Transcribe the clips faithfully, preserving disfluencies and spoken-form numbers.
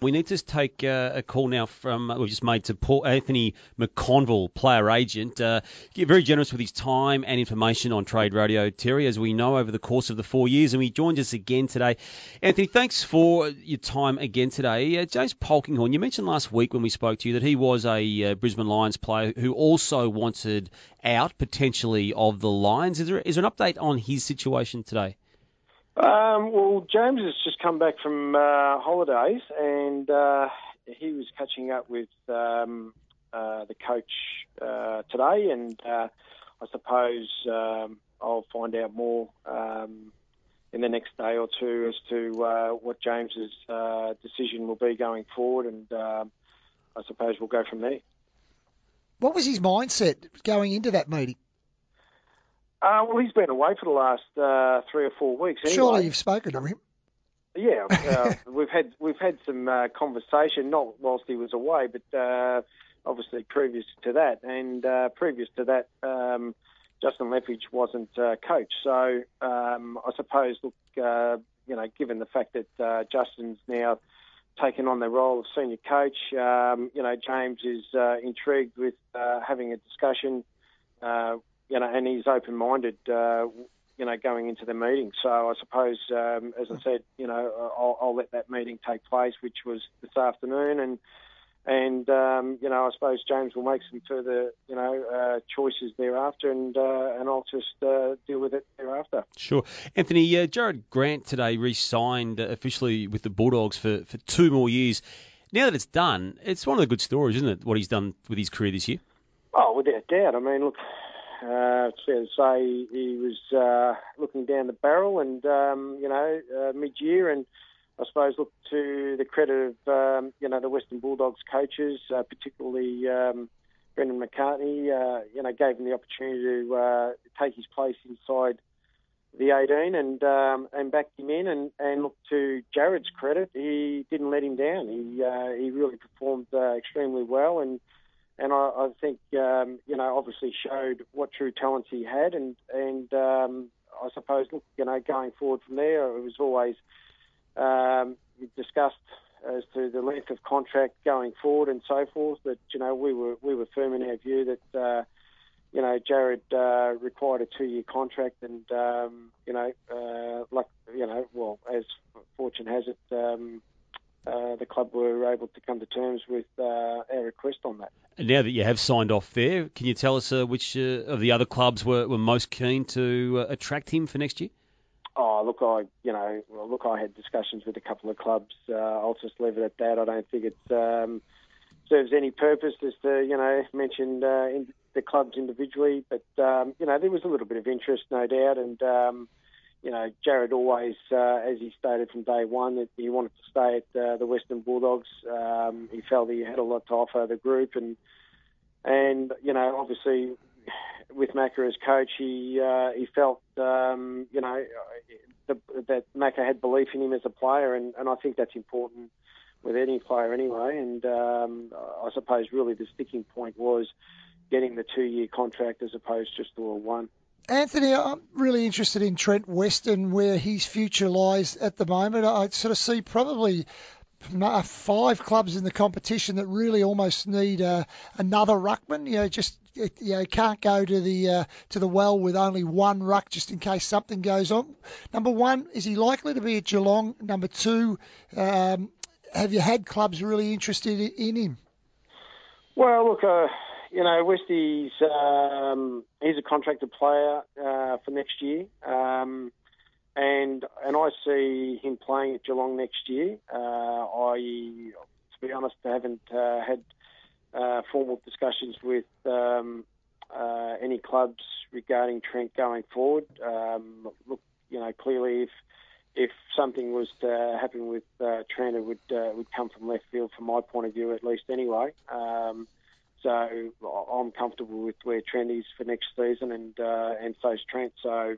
We need to take uh, a call now from, uh, we've just made to Paul Anthony McConville, player agent. Uh, very generous with his time and information on Trade Radio, Terry, as we know, over the course of the four years. And he joined us again today. Anthony, thanks for your time again today. Uh, James Polkinghorne, you mentioned last week when we spoke to you that he was a uh, Brisbane Lions player who also wanted out, potentially, of the Lions. Is there, is there an update on his situation today? Um, well, James has just come back from uh, holidays, and uh, he was catching up with um, uh, the coach uh, today, and uh, I suppose um, I'll find out more um, in the next day or two as to uh, what James's uh, decision will be going forward, and um, I suppose we'll go from there. What was his mindset going into that meeting? Uh, well, he's been away for the last uh, three or four weeks. Anyway. Surely you've spoken to him. Yeah, uh, we've had we've had some uh, conversation, not whilst he was away, but uh, obviously previous to that, and uh, previous to that, um, Justin Leppage wasn't uh, coach. So um, I suppose, look, uh, you know, given the fact that uh, Justin's now taken on the role of senior coach, um, you know, James is uh, intrigued with uh, having a discussion. Uh, You know, and he's open-minded, uh, you know, going into the meeting. So I suppose, um, as I said, you know, I'll, I'll let that meeting take place, which was this afternoon, and and um, you know, I suppose James will make some further, you know, uh, choices thereafter, and uh, and I'll just uh, deal with it thereafter. Sure, Anthony. Uh, Jared Grant today re-signed uh, officially with the Bulldogs for for two more years. Now that it's done, it's one of the good stories, isn't it? What he's done with his career this year. Oh, without doubt. I mean, look. Uh, it's fair to say he was uh, looking down the barrel and, um, you know, uh, mid-year, and I suppose look to the credit of, um, you know, the Western Bulldogs coaches, uh, particularly um, Brendan McCartney, uh, you know, gave him the opportunity to uh, take his place inside the eighteen and um, and backed him in. And, and look, to Jared's credit, he didn't let him down. He uh, he really performed uh, extremely well, and And I, I think, um, you know, obviously showed what true talents he had. And, and um, I suppose, look, you know, going forward from there, it was always um, discussed as to the length of contract going forward and so forth. But, you know, we were we were firm in our view that, uh, you know, Jared uh, required a two-year contract. And, um, you know, uh, like, you know, well, as fortune has it, um, Uh, the club were able to come to terms with uh, our request on that. And now that you have signed off there, can you tell us uh, which uh, of the other clubs were, were most keen to uh, attract him for next year? Oh, look, I you know, well, look, I had discussions with a couple of clubs. Uh, I'll just leave it at that. I don't think it um, serves any purpose as to, you know, mention uh, in the clubs individually. But, um, you know, there was a little bit of interest, no doubt, and um, you know, Jared always, uh, as he stated from day one, that he wanted to stay at uh, the Western Bulldogs. Um, he felt he had a lot to offer the group, and and you know, obviously, with Macca as coach, he uh, he felt um, you know the, that Macca had belief in him as a player, and, and I think that's important with any player anyway. And um, I suppose really the sticking point was getting the two-year contract as opposed just to a one. Anthony, I'm really interested in Trent Weston, where his future lies at the moment. I sort of see probably five clubs in the competition that really almost need uh, another ruckman. You know, just you know, can't go to the uh, to the well with only one ruck just in case something goes on. Number one, is he likely to be at Geelong? Number two, um, have you had clubs really interested in him? Well, look. Uh... You know, Westy's um, he's a contracted player uh, for next year, um, and and I see him playing at Geelong next year. Uh, I, to be honest, haven't uh, had uh, formal discussions with um, uh, any clubs regarding Trent going forward. Um, look, you know, clearly if if something was to happen with uh, Trent, it would uh, would come from left field, from my point of view, at least anyway. Um, So I'm comfortable with where Trent is for next season, and uh, and so's Trent. So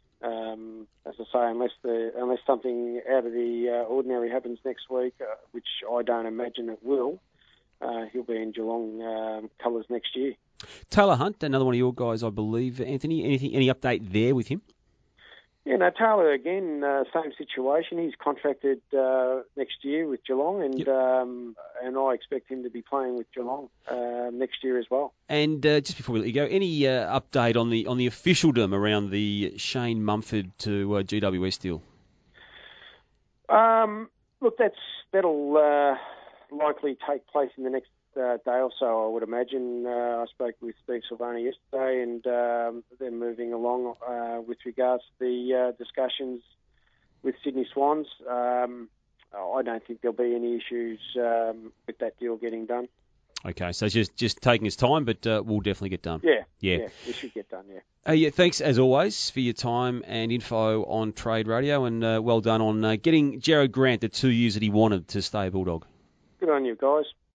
um, as I say, unless the unless something out of the uh, ordinary happens next week, uh, which I don't imagine it will, uh, he'll be in Geelong um, colours next year. Taylor Hunt, another one of your guys, I believe. Anthony, anything, any update there with him? Yeah, no, Taylor, again, uh, same situation. He's contracted uh, next year with Geelong, and Yep. um, and I expect him to be playing with Geelong uh, next year as well. And uh, just before we let you go, any uh, update on the on the officialdom around the Shane Mumford to uh, G W S deal? Um, look, that's that'll uh, likely take place in the next uh, day or so, I would imagine. Uh, I spoke with Steve Silvani yesterday, and um, they're moving along uh, with regards to the uh, discussions with Sydney Swans. Um, I don't think there'll be any issues um, with that deal getting done. Okay, so it's just just taking its time, but uh, we'll definitely get done. Yeah, Yeah. yeah, it should get done, yeah. Uh, yeah, thanks as always for your time and info on Trade Radio, and uh, well done on uh, getting Jared Grant the two years that he wanted to stay a Bulldog. Good on you, guys.